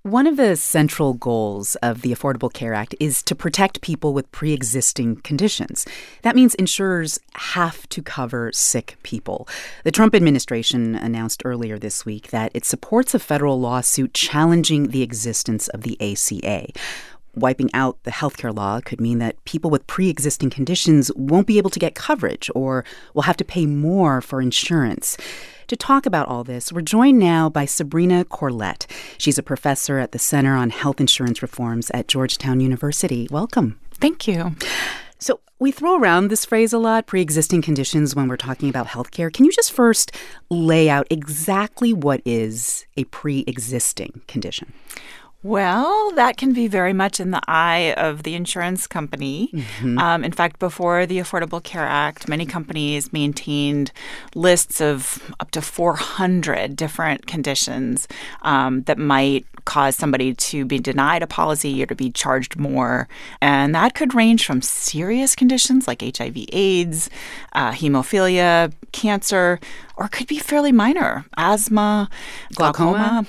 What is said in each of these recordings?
One of the central goals of the Affordable Care Act is to protect people with pre-existing conditions. That means insurers have to cover sick people. The Trump administration announced earlier this week that it supports a federal lawsuit challenging the existence of the ACA. Wiping out the healthcare law could mean that people with pre-existing conditions won't be able to get coverage or will have to pay more for insurance. To talk about all this, we're joined now by Sabrina Corlett. She's a professor at the Center on Health Insurance Reforms at Georgetown University. Welcome. Thank you. So we throw around this phrase a lot, pre-existing conditions, when we're talking about healthcare. Can you just first lay out exactly what is a pre-existing condition? Well, that can be very much in the eye of the insurance company. Mm-hmm. In fact, before the Affordable Care Act, many companies maintained lists of up to 400 different conditions that might cause somebody to be denied a policy or to be charged more. And that could range from serious conditions like HIV/AIDS, hemophilia, cancer, or it could be fairly minor, asthma, glaucoma.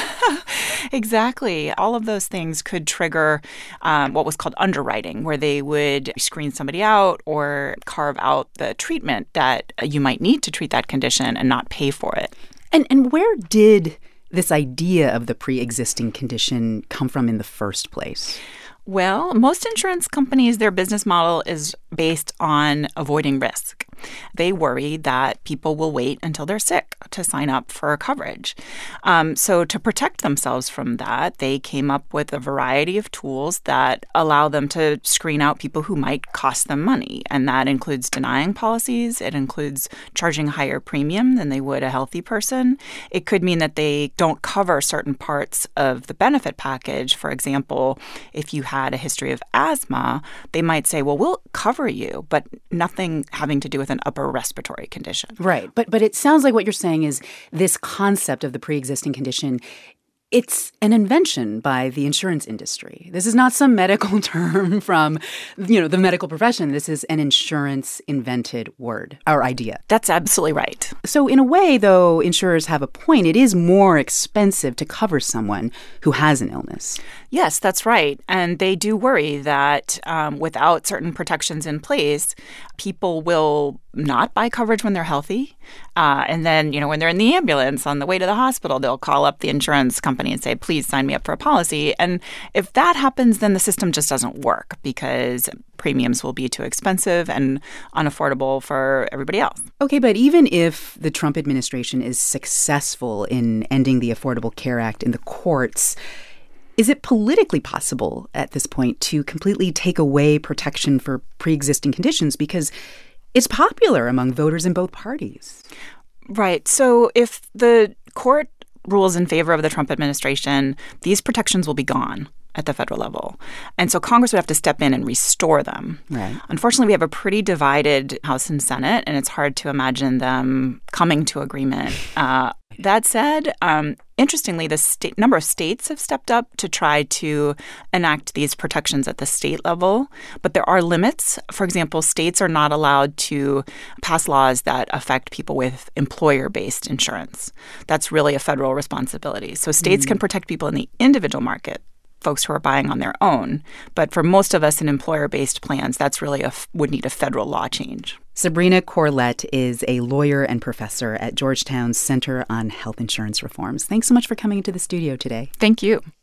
Exactly. All of those things could trigger what was called underwriting, where they would screen somebody out or carve out the treatment that you might need to treat that condition and not pay for it. And where did this idea of the pre-existing condition come from in the first place? Well, most insurance companies, their business model is based on avoiding risk. They worry that people will wait until they're sick to sign up for coverage. So to protect themselves from that, they came up with a variety of tools that allow them to screen out people who might cost them money. And that includes denying policies. It includes charging a higher premium than they would a healthy person. It could mean that they don't cover certain parts of the benefit package. For example, if you had a history of asthma, they might say, well, we'll cover you, but nothing having to do with an upper respiratory condition. Right. But it sounds like what you're saying is this concept of the pre-existing condition, it's an invention by the insurance industry. This is not some medical term from, the medical profession. This is an insurance-invented word or idea. That's absolutely right. So in a way, though, insurers have a point. It is more expensive to cover someone who has an illness. Yes, that's right. And they do worry that without certain protections in place, people will not buy coverage when they're healthy. And then, when they're in the ambulance on the way to the hospital, they'll call up the insurance company and say, please sign me up for a policy. And if that happens, then the system just doesn't work because premiums will be too expensive and unaffordable for everybody else. Okay, but even if the Trump administration is successful in ending the Affordable Care Act in the courts, is it politically possible at this point to completely take away protection for pre-existing conditions? Because it's popular among voters in both parties. Right. So if the court rules in favor of the Trump administration, these protections will be gone at the federal level. And so Congress would have to step in and restore them. Right. Unfortunately, we have a pretty divided House and Senate, and it's hard to imagine them coming to agreement. That said, interestingly, the number of states have stepped up to try to enact these protections at the state level. But there are limits. For example, states are not allowed to pass laws that affect people with employer-based insurance. That's really a federal responsibility. So states can protect people in the individual market, folks who are buying on their own. But for most of us in employer-based plans, that's really would need a federal law change. Sabrina Corlett is a lawyer and professor at Georgetown's Center on Health Insurance Reforms. Thanks so much for coming into the studio today. Thank you.